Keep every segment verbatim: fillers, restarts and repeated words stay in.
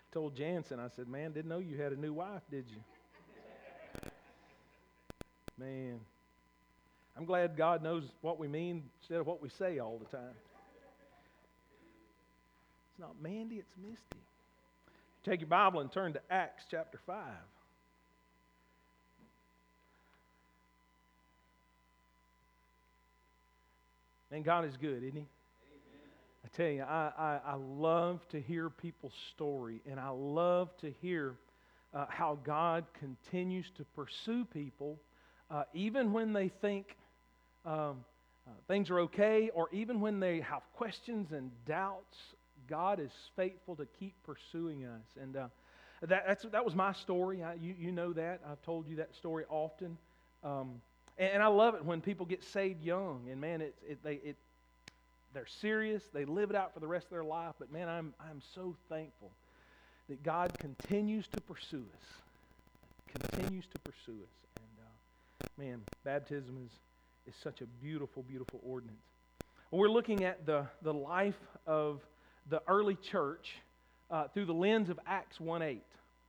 Told Jansen, I said, man, didn't know you had a new wife, did you? Man, I'm glad God knows what we mean instead of what we say all the time. It's not Mandy, it's Misty. Take your Bible and turn to Acts chapter five. Man, God is good, isn't He? I tell you, I, I, I love to hear people's story, and I love to hear uh, how God continues to pursue people, uh, even when they think um, uh, things are okay, or even when they have questions and doubts. God is faithful to keep pursuing us, and uh, that that's, that was my story. I, you you know that I've told you that story often, um, and, and I love it when people get saved young, and man, it's it they it. They're serious. They live it out for the rest of their life. But man, I'm I'm so thankful that God continues to pursue us, continues to pursue us. And uh, man, baptism is is such a beautiful, beautiful ordinance. We're looking at the the life of the early church uh, through the lens of Acts one eight.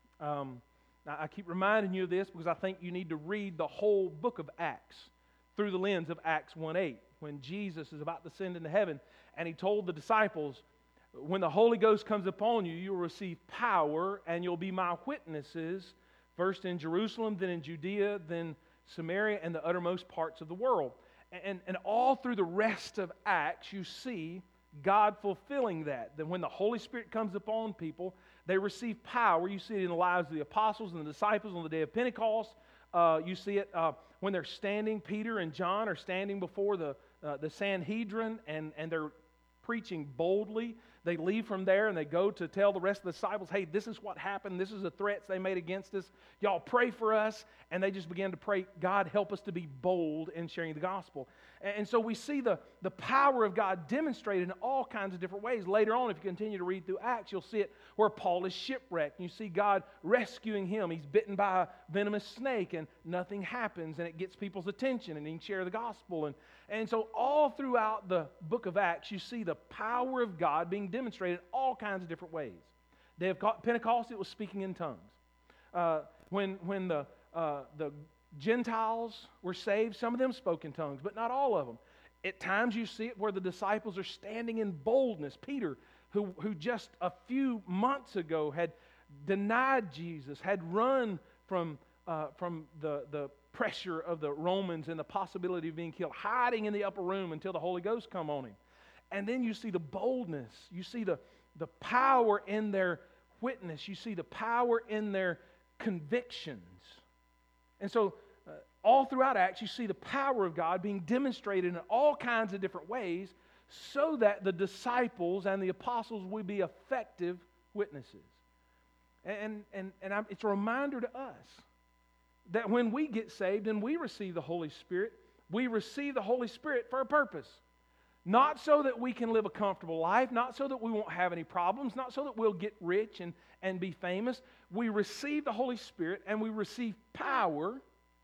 Um, I keep reminding you of this because I think you need to read the whole book of Acts through the lens of Acts one eight. When Jesus is about to ascend into heaven, and He told the disciples, when the Holy Ghost comes upon you, you will receive power, and you'll be my witnesses, first in Jerusalem, then in Judea, then Samaria, and the uttermost parts of the world. And, and all through the rest of Acts, you see God fulfilling that. That when the Holy Spirit comes upon people, they receive power. You see it in the lives of the apostles and the disciples on the day of Pentecost. Uh, you see it uh, when they're standing, Peter and John are standing before the Uh, the Sanhedrin, and, and they're preaching boldly. They leave from there and they go to tell the rest of the disciples, hey, this is what happened. This is the threats they made against us. Y'all pray for us. And they just began to pray, God, help us to be bold in sharing the gospel. And, and so we see the, the power of God demonstrated in all kinds of different ways. Later on, if you continue to read through Acts, you'll see it where Paul is shipwrecked. And you see God rescuing him. He's bitten by a venomous snake and nothing happens, and it gets people's attention, and he can share the gospel. And, and so all throughout the book of Acts, you see the power of God being demonstrated in all kinds of different ways. Day of Pentecost, it was speaking in tongues. Uh, when when the uh, the Gentiles were saved, some of them spoke in tongues, but not all of them. At times you see it where the disciples are standing in boldness. Peter, who, who just a few months ago had denied Jesus, had run from, uh, from the, the pressure of the Romans and the possibility of being killed, hiding in the upper room until the Holy Ghost come on him. And then you see the boldness. You see the, the power in their witness. You see the power in their convictions. And so uh, all throughout Acts, you see the power of God being demonstrated in all kinds of different ways so that the disciples and the apostles would be effective witnesses. And, and, and I'm, it's a reminder to us that when we get saved and we receive the Holy Spirit, we receive the Holy Spirit for a purpose. Not so that we can live a comfortable life, not so that we won't have any problems, not so that we'll get rich and, and be famous. We receive the Holy Spirit and we receive power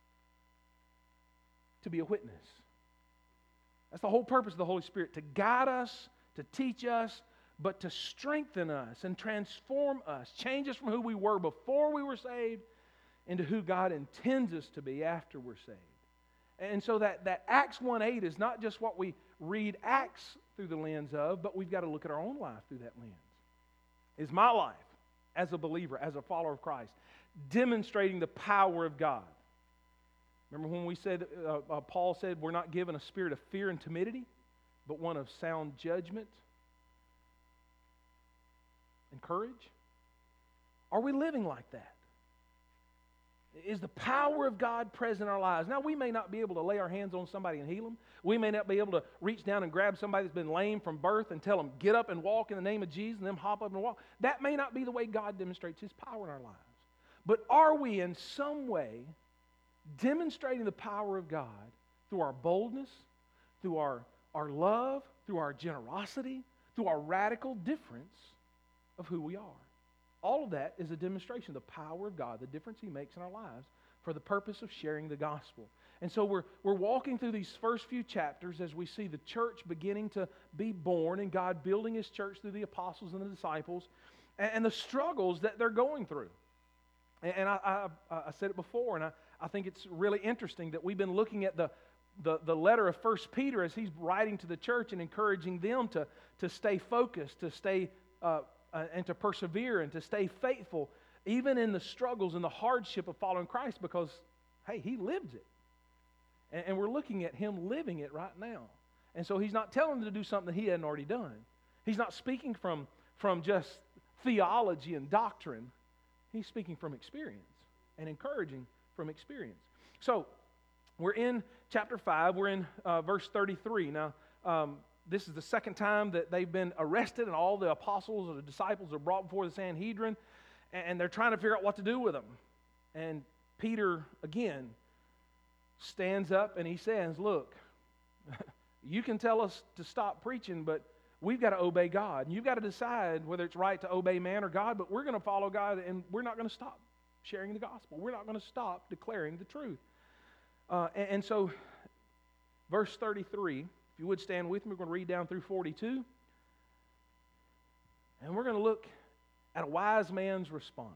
to be a witness. That's the whole purpose of the Holy Spirit, to guide us, to teach us, but to strengthen us and transform us, change us from who we were before we were saved into who God intends us to be after we're saved. And so that, that Acts one eight is not just what we read Acts through the lens of, but we've got to look at our own life through that lens. Is my life as a believer, as a follower of Christ, demonstrating the power of God? Remember when we said, uh, uh, Paul said, we're not given a spirit of fear and timidity, but one of sound judgment and courage? Are we living like that? Is the power of God present in our lives? Now, we may not be able to lay our hands on somebody and heal them. We may not be able to reach down and grab somebody that's been lame from birth and tell them, get up and walk in the name of Jesus, and them hop up and walk. That may not be the way God demonstrates His power in our lives. But are we in some way demonstrating the power of God through our boldness, through our, our love, through our generosity, through our radical difference of who we are? All of that is a demonstration of the power of God, the difference He makes in our lives for the purpose of sharing the gospel. And so we're, we're walking through these first few chapters as we see the church beginning to be born and God building His church through the apostles and the disciples. and, and the struggles that they're going through. And, and I, I, I said it before, and I, I think it's really interesting that we've been looking at the, the, the letter of First Peter as he's writing to the church and encouraging them to, to stay focused, to stay uh, uh, and to persevere and to stay faithful, even in the struggles and the hardship of following Christ, because, hey, he lives it. And, and we're looking at him living it right now. And so he's not telling them to do something that he hadn't already done. He's not speaking from, from just theology and doctrine. He's speaking from experience and encouraging from experience. So, we're in chapter five. We're in uh, verse thirty-three. Now, um, this is the second time that they've been arrested, and all the apostles or the disciples are brought before the Sanhedrin, and they're trying to figure out what to do with them. And Peter, again, stands up and he says, look, you can tell us to stop preaching, but we've got to obey God. And you've got to decide whether it's right to obey man or God, but we're going to follow God, and we're not going to stop sharing the gospel. We're not going to stop declaring the truth. Uh, and, and so, verse thirty-three, if you would stand with me, we're going to read down through forty-two. And we're going to look at a wise man's response.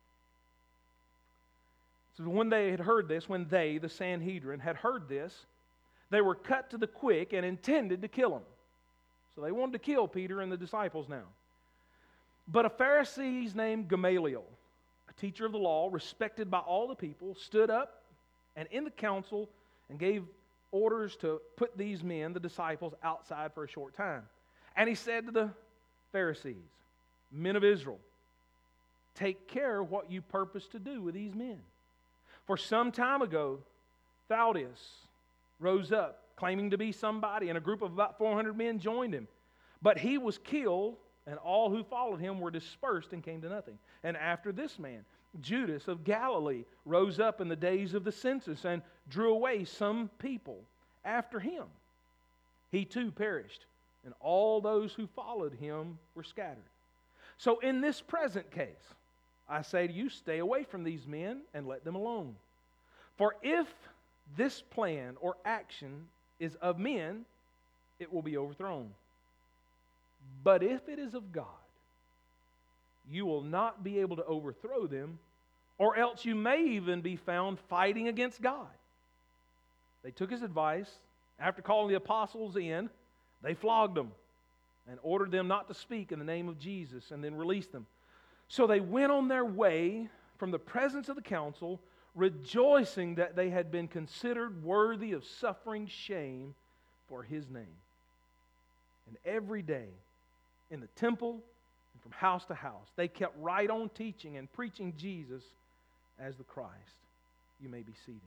So when they had heard this, when they, the Sanhedrin, had heard this, they were cut to the quick and intended to kill him. So they wanted to kill Peter and the disciples now. But a Pharisee named Gamaliel, a teacher of the law, respected by all the people, stood up and in the council and gave orders to put these men, the disciples, outside for a short time. And he said to the Pharisees, men of Israel, take care what you purpose to do with these men. For some time ago, Theudas rose up, claiming to be somebody, and a group of about four hundred men joined him. But he was killed, and all who followed him were dispersed and came to nothing. And after this man, Judas of Galilee rose up in the days of the census and drew away some people after him. He too perished, and all those who followed him were scattered. So in this present case, I say to you, stay away from these men and let them alone. For if this plan or action is of men, it will be overthrown. But if it is of God, you will not be able to overthrow them, or else you may even be found fighting against God. They took his advice. After calling the apostles in, they flogged them and ordered them not to speak in the name of Jesus, and then released them. So they went on their way from the presence of the council, rejoicing that they had been considered worthy of suffering shame for his name. And every day in the temple and from house to house, they kept right on teaching and preaching Jesus as the Christ. You may be seated.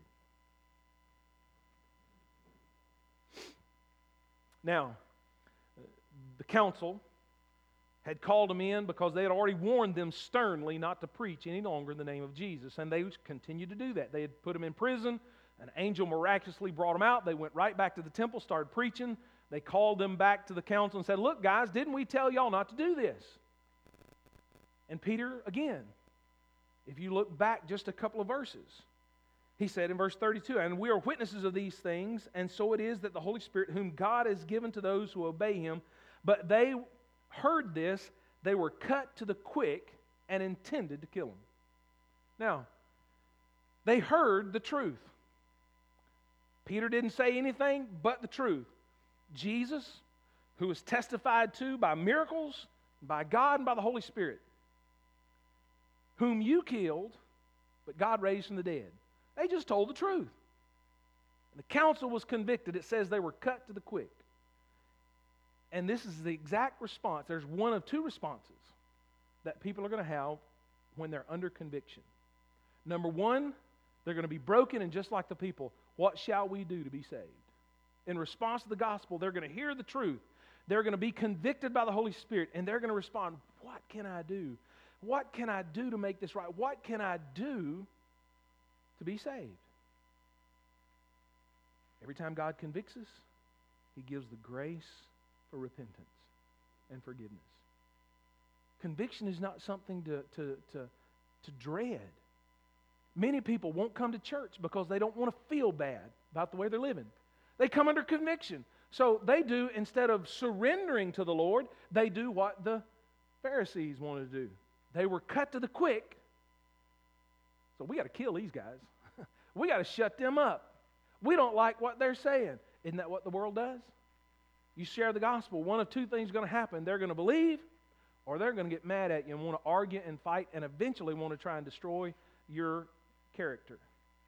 Now, the council had called them in because they had already warned them sternly not to preach any longer in the name of Jesus. And they continued to do that. They had put them in prison. An angel miraculously brought them out. They went right back to the temple, started preaching. They called them back to the council and said, look, guys, didn't we tell y'all not to do this? And Peter, again, if you look back just a couple of verses, he said in verse thirty-two, and we are witnesses of these things, and so it is that the Holy Spirit, whom God has given to those who obey him, but they heard this, they were cut to the quick and intended to kill him. Now, they heard the truth. Peter didn't say anything but the truth. Jesus, who was testified to by miracles, by God and by the Holy Spirit, whom you killed, but God raised from the dead. They just told the truth. And the council was convicted. It says they were cut to the quick. And this is the exact response. There's one of two responses that people are going to have when they're under conviction. Number one, they're going to be broken, and just like the people, what shall we do to be saved? In response to the gospel, they're going to hear the truth. They're going to be convicted by the Holy Spirit, and they're going to respond, what can I do? What can I do to make this right? What can I do to be saved? Every time God convicts us, he gives the grace for repentance and forgiveness. Conviction is not something to, to, to, to dread. Many people won't come to church because they don't want to feel bad about the way they're living. They come under conviction. So they do, instead of surrendering to the Lord, they do what the Pharisees wanted to do. They were cut to the quick. So we got to kill these guys. We got to shut them up. We don't like what they're saying. Isn't that what the world does? You share the gospel, one of two things is going to happen. They're going to believe, or they're going to get mad at you and want to argue and fight and eventually want to try and destroy your character.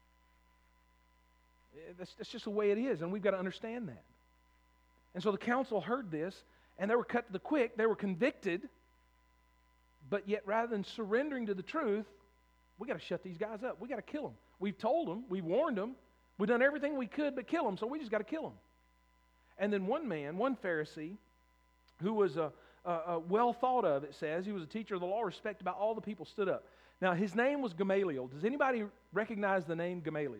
That's, that's just the way it is, and we've got to understand that. And so the council heard this, and they were cut to the quick. They were convicted, but yet rather than surrendering to the truth, we got to shut these guys up. We got to kill them. We've told them. We've warned them. We've done everything we could but kill them, so we just got to kill them. And then one man, one Pharisee, who was a, a, a well thought of, it says, he was a teacher of the law, respected by all the people, stood up. Now, his name was Gamaliel. Does anybody recognize the name Gamaliel?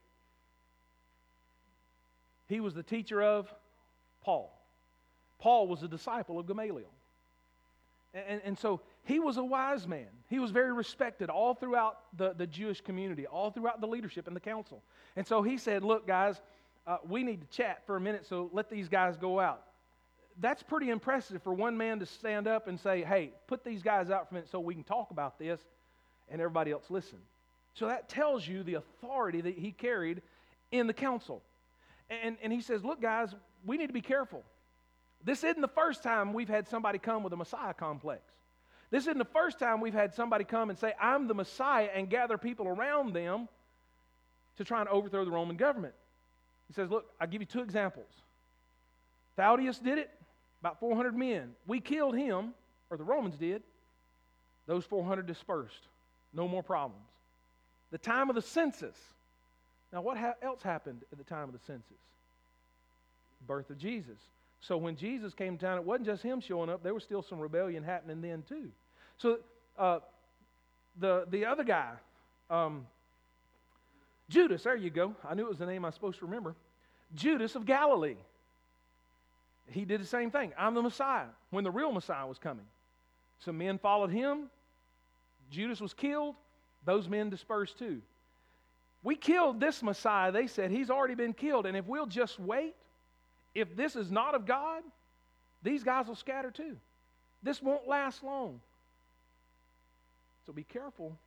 He was the teacher of Paul. Paul was a disciple of Gamaliel. And, and so he was a wise man. He was very respected all throughout the, the Jewish community, all throughout the leadership and the council. And so he said, look, guys, uh, we need to chat for a minute, so let these guys go out. That's pretty impressive for one man to stand up and say, hey, put these guys out for a minute so we can talk about this, and everybody else listen. So that tells you the authority that he carried in the council. And, and he says, look, guys, we need to be careful. This isn't the first time we've had somebody come with a Messiah complex. This isn't the first time we've had somebody come and say, I'm the Messiah, and gather people around them to try and overthrow the Roman government. He says, look, I'll give you two examples. Thaddeus did it, about four hundred men. We killed him, or the Romans did. Those four hundred dispersed. No more problems. The time of the census. Now, what ha- else happened at the time of the census? Birth of Jesus. So when Jesus came to town, it wasn't just him showing up. There was still some rebellion happening then too. So uh, the the other guy, um, Judas, there you go. I knew it was the name I was supposed to remember. Judas of Galilee. He did the same thing. I'm the Messiah, when the real Messiah was coming. Some men followed him. Judas was killed. Those men dispersed too. We killed this Messiah, they said. He's already been killed. And if we'll just wait, if this is not of God, these guys will scatter too. This won't last long. So be careful.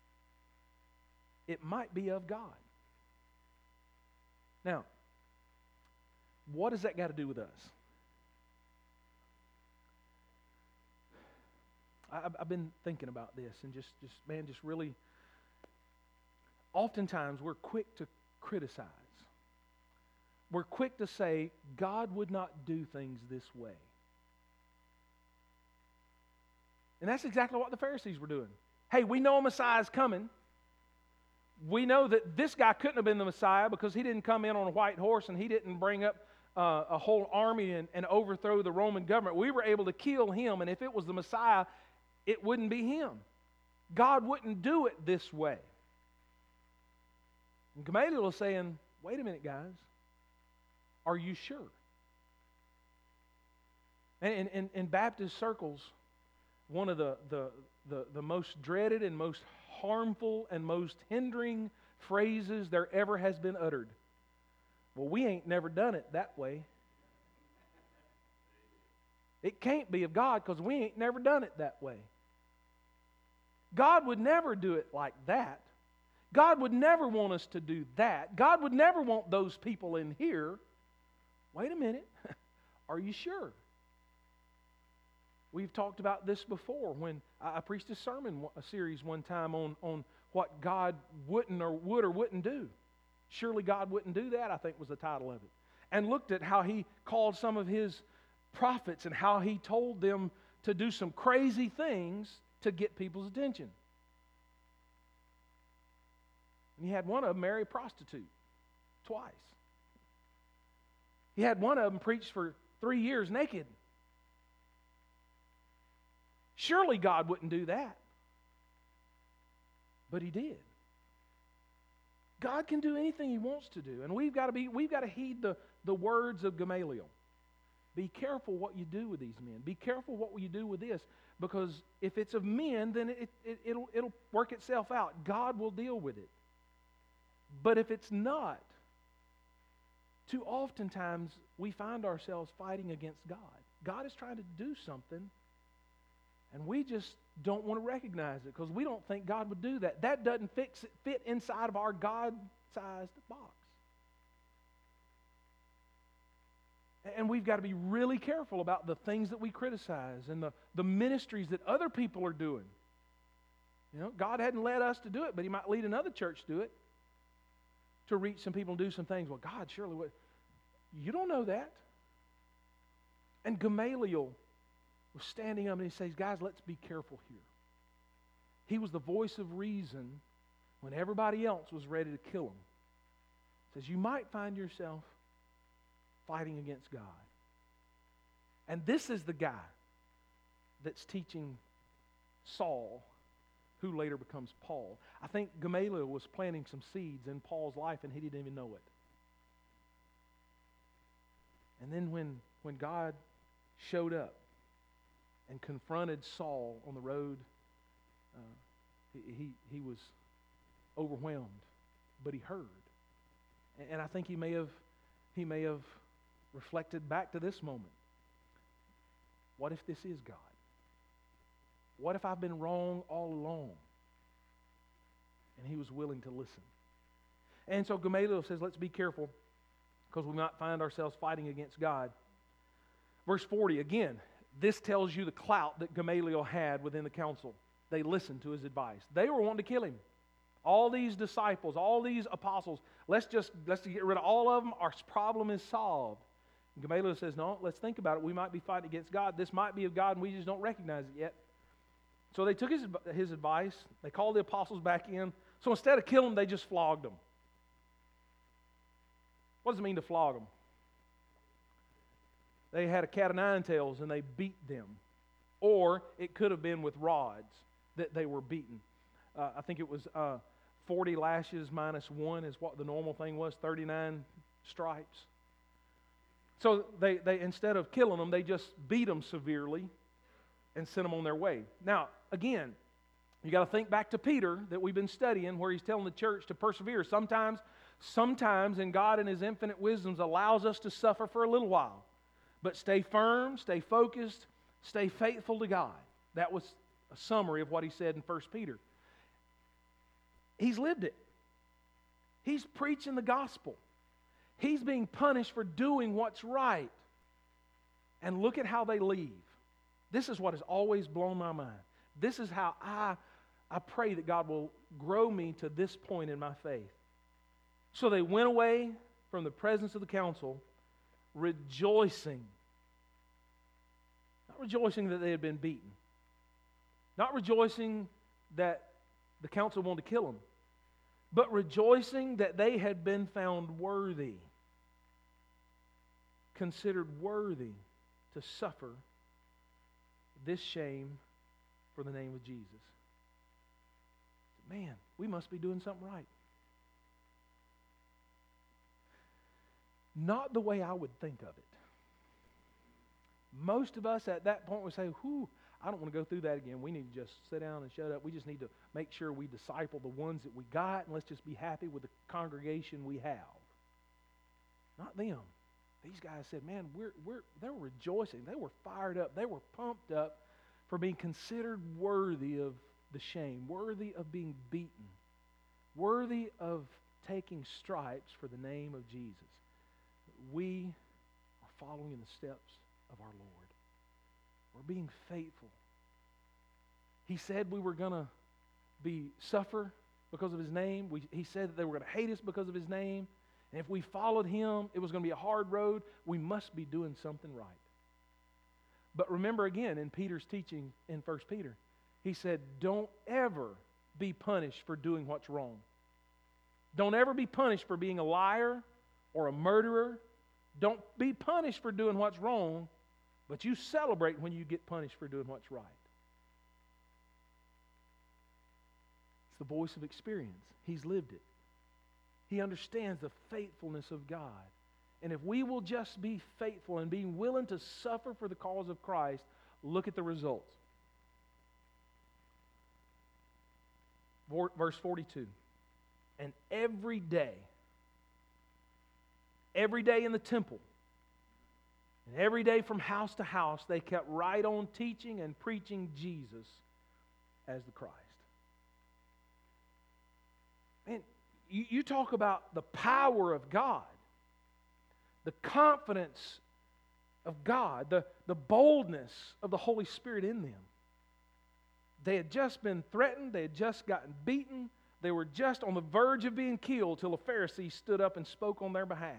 It might be of God. Now, what does that got to do with us? I, I've been thinking about this and just, just, man, just really, oftentimes we're quick to criticize. We're quick to say, God would not do things this way. And that's exactly what the Pharisees were doing. Hey, we know a Messiah's coming. We know that this guy couldn't have been the Messiah because he didn't come in on a white horse and he didn't bring up uh, a whole army and, and overthrow the Roman government. We were able to kill him, and if it was the Messiah, it wouldn't be him. God wouldn't do it this way. And Gamaliel is saying, wait a minute, guys. Are you sure? And in, in, in Baptist circles, one of the, the, the, the most dreaded and most harmful and most hindering phrases there ever has been uttered. Well, we ain't never done it that way. It can't be of God because we ain't never done it that way. God would never do it like that. God would never want us to do that. God would never want those people in here. Wait a minute. Are you sure? We've talked about this before when I preached a sermon, a series one time on, on what God wouldn't or would or wouldn't do. Surely God wouldn't do that, I think was the title of it. And looked at how he called some of his prophets and how he told them to do some crazy things to get people's attention. And he had one of them marry a prostitute twice. He had one of them preach for three years naked. Surely God wouldn't do that. But he did. God can do anything he wants to do. And we've got to be, we've got to heed the, the words of Gamaliel. Be careful what you do with these men. Be careful what you do with this. Because if it's of men, then it, it, it'll, it'll work itself out. God will deal with it. But if it's not, too oftentimes we find ourselves fighting against God. God is trying to do something, and we just don't want to recognize it because we don't think God would do that. That doesn't fix it, fit inside of our God-sized box. And we've got to be really careful about the things that we criticize and the, the ministries that other people are doing. You know, God hadn't led us to do it, but He might lead another church to do it, to reach some people and do some things. Well, God surely would. You don't know that. And Gamaliel was standing up and he says, guys, let's be careful here. He was the voice of reason when everybody else was ready to kill him. He says, you might find yourself fighting against God. And this is the guy that's teaching Saul, who later becomes Paul. I think Gamaliel was planting some seeds in Paul's life and he didn't even know it. And then when, when God showed up and confronted Saul on the road, uh, he, he, he was overwhelmed, but he heard. And, and I think he may have he may have reflected back to this moment. What if this is God? What if I've been wrong all along? And he was willing to listen. And so Gamaliel says, let's be careful because we might find ourselves fighting against God. Verse forty, again, this tells you the clout that Gamaliel had within the council. They listened to his advice. They were wanting to kill him. All these disciples, all these apostles, let's just let's get rid of all of them. Our problem is solved. And Gamaliel says, no, let's think about it. We might be fighting against God. This might be of God and we just don't recognize it yet. So they took his, his advice. They called the apostles back in. So instead of killing them, they just flogged them. What does it mean to flog them? They had a cat of nine tails and they beat them. Or it could have been with rods that they were beaten. Uh, I think it was uh, forty lashes minus one is what the normal thing was, thirty-nine stripes. So they, they instead of killing them, they just beat them severely and sent them on their way. Now, again, you got to think back to Peter that we've been studying where he's telling the church to persevere. Sometimes, sometimes, and God in His infinite wisdom allows us to suffer for a little while. But stay firm, stay focused, stay faithful to God. That was a summary of what he said in First Peter. He's lived it. He's preaching the gospel. He's being punished for doing what's right. And look at how they leave. This is what has always blown my mind. This is how I, I pray that God will grow me to this point in my faith. So they went away from the presence of the council rejoicing. Not rejoicing that they had been beaten. Not rejoicing that the council wanted to kill them. But rejoicing that they had been found worthy. Considered worthy to suffer this shame for the name of Jesus. Man, we must be doing something right. Not the way I would think of it. Most of us at that point would say, whew, I don't want to go through that again. We need to just sit down and shut up. We just need to make sure we disciple the ones that we got, and let's just be happy with the congregation we have. Not them. These guys said, man, we're, we're, they were rejoicing. They were fired up. They were pumped up for being considered worthy of the shame, worthy of being beaten, worthy of taking stripes for the name of Jesus. We are following in the steps of our Lord. We're being faithful. He said we were going to be suffer because of His name. We, he said that they were going to hate us because of His name. And if we followed Him, it was going to be a hard road. We must be doing something right. But remember again in Peter's teaching in First Peter, he said, don't ever be punished for doing what's wrong. Don't ever be punished for being a liar or a murderer. Don't be punished for doing what's wrong, but you celebrate when you get punished for doing what's right. It's the voice of experience. He's lived it. He understands the faithfulness of God. And if we will just be faithful and be willing to suffer for the cause of Christ, look at the results. Verse forty-two. And every day, every day in the temple, and every day from house to house, they kept right on teaching and preaching Jesus as the Christ. Man, you, you talk about the power of God, the confidence of God, the, the boldness of the Holy Spirit in them. They had just been threatened, they had just gotten beaten, they were just on the verge of being killed till a Pharisee stood up and spoke on their behalf.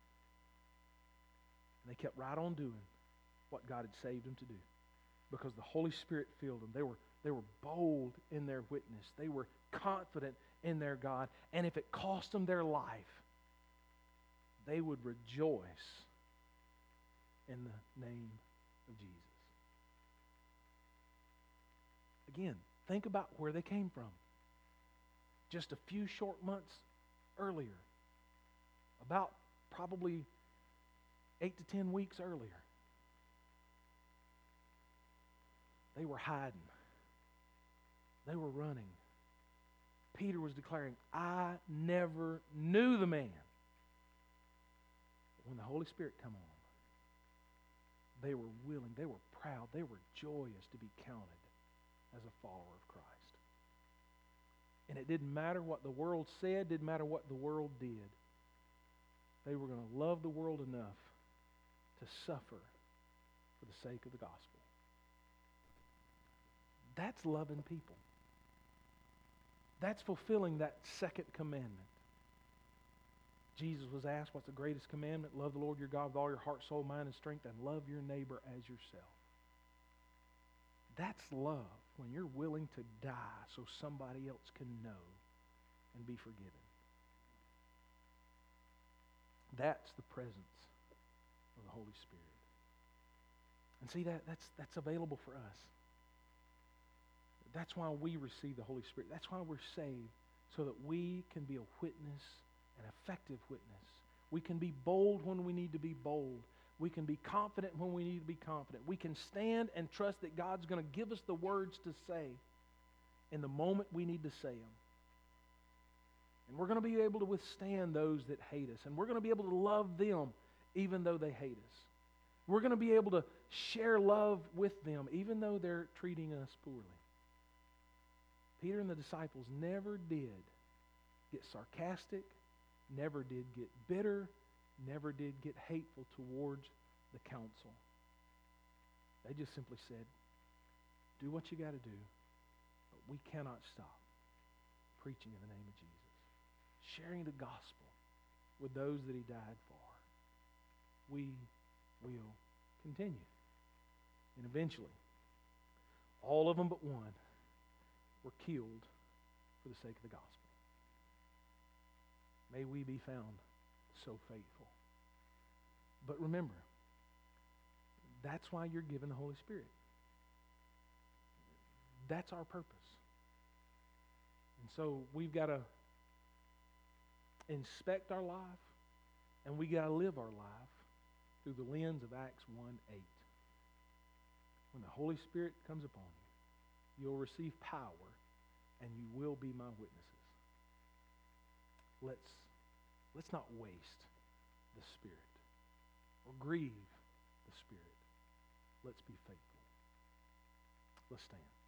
And they kept right on doing what God had saved them to do because the Holy Spirit filled them. They were, they were bold in their witness. They were confident in their God. And if it cost them their life, they would rejoice in the name of Jesus. Again, think about where they came from. Just a few short months earlier, about probably eight to ten weeks earlier, they were hiding. They were running. Peter was declaring, I never knew the man. But when the Holy Spirit come on, they were willing, they were proud, they were joyous to be counted as a follower of Christ. And it didn't matter what the world said, didn't matter what the world did. They were going to love the world enough to suffer for the sake of the gospel. That's loving people. That's fulfilling that second commandment. Jesus was asked, what's the greatest commandment? Love the Lord your God with all your heart, soul, mind, and strength, and love your neighbor as yourself. That's love, when you're willing to die so somebody else can know and be forgiven. That's the presence of the Holy Spirit. And see, that that's that's available for us. That's why we receive the Holy Spirit. That's why we're saved, so that we can be a witness, an effective witness. We can be bold when we need to be bold. We can be confident when we need to be confident. We can stand and trust that God's going to give us the words to say in the moment we need to say them. And we're going to be able to withstand those that hate us. And we're going to be able to love them even though they hate us. We're going to be able to share love with them even though they're treating us poorly. Peter and the disciples never did get sarcastic, never did get bitter, never did get hateful towards the council. They just simply said, do what you got to do, but we cannot stop preaching in the name of Jesus, sharing the gospel with those that he died for. We will continue. And eventually, all of them but one were killed for the sake of the gospel. May we be found so faithful. But remember, that's why you're given the Holy Spirit. That's our purpose. And so we've got to inspect our life, and we got to live our life through the lens of Acts one eight. When the Holy Spirit comes upon you, you'll receive power, and you will be my witnesses. Let's, let's not waste the Spirit or grieve the Spirit. Let's be faithful. Let's stand.